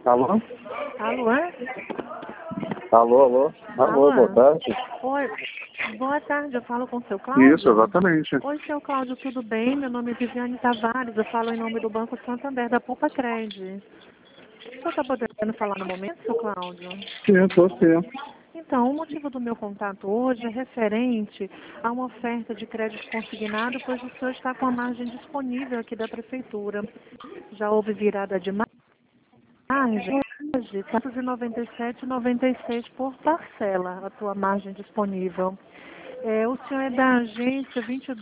Alô? Alô, é? Alô, alô. Alô, boa tarde. Oi, boa tarde, eu falo com o seu Cláudio? Isso, exatamente. Oi, seu Cláudio, tudo bem? Meu nome é Viviane Tavares, eu falo em nome do Banco Santander, da Poupa Cred. O senhor está podendo falar no momento, seu Cláudio? Sim, estou sim. Então, o motivo do meu contato hoje é referente a uma oferta de crédito consignado, pois o senhor está com a margem disponível aqui da Prefeitura. Já houve virada de margem, hoje, R$ 497,96 por parcela, a tua margem disponível. O senhor é da agência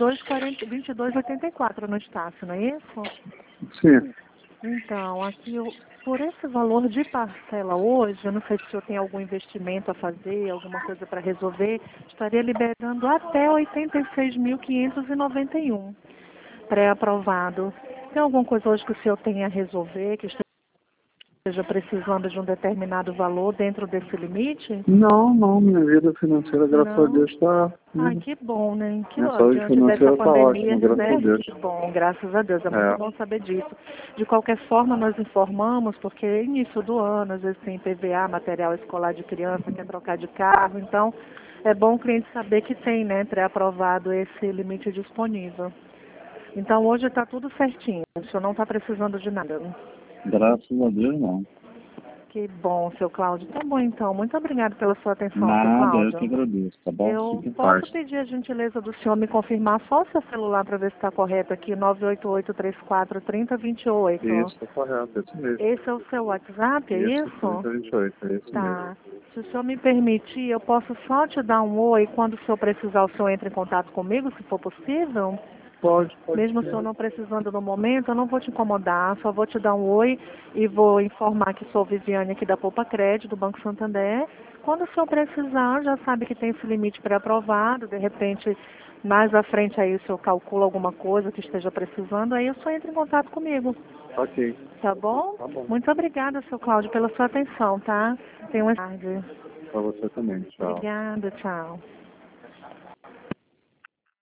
2284 no Estácio, não é isso? Sim. Então, aqui, por esse valor de parcela hoje, eu não sei se o senhor tem algum investimento a fazer, alguma coisa para resolver, estaria liberando até 86.591 pré-aprovado. Tem alguma coisa hoje que o senhor tenha a resolver, que esteja precisando de um determinado valor dentro desse limite? Não, minha vida financeira, graças a Não? Deus, está... Ai, que bom, né? Que Minha ó, saúde diante dessa financeira está pandemia, ótima, graças né? a Deus. Que bom, graças a Deus, é muito bom saber disso. De qualquer forma, nós informamos, porque é início do ano, às vezes tem PVA, material escolar de criança, quer trocar de carro, então é bom o cliente saber que tem, né, pré-aprovado esse limite disponível. Então hoje está tudo certinho, o senhor não está precisando de nada. Graças a Deus, não. Que bom, seu Cláudio. Tá bom, então. Muito obrigada pela sua atenção, seu Nada, eu que Cláudio. agradeço, tá bom? Eu Fique em posso paz. pedir a gentileza do senhor me confirmar só o seu celular para ver se está correto aqui, 988-34-3028. Isso, tá correto, é isso mesmo. Esse é o seu WhatsApp, é Isso, isso? 3028, é isso mesmo. Tá. Se o senhor me permitir, eu posso só te dar um oi quando o senhor precisar, o senhor entra em contato comigo, se for possível? Pode Mesmo o ser. senhor não precisando no momento, eu não vou te incomodar, só vou te dar um oi e vou informar que sou Viviane aqui da Poupa Cred, do Banco Santander. Quando o senhor precisar, já sabe que tem esse limite pré-aprovado, de repente, mais à frente aí o senhor calcula alguma coisa que esteja precisando, aí o senhor entra em contato comigo, Ok, tá bom? tá bom. Muito obrigada, seu Cláudio, pela sua atenção, tá? Tenha uma tarde. Pra você também, tchau. Obrigada, tchau.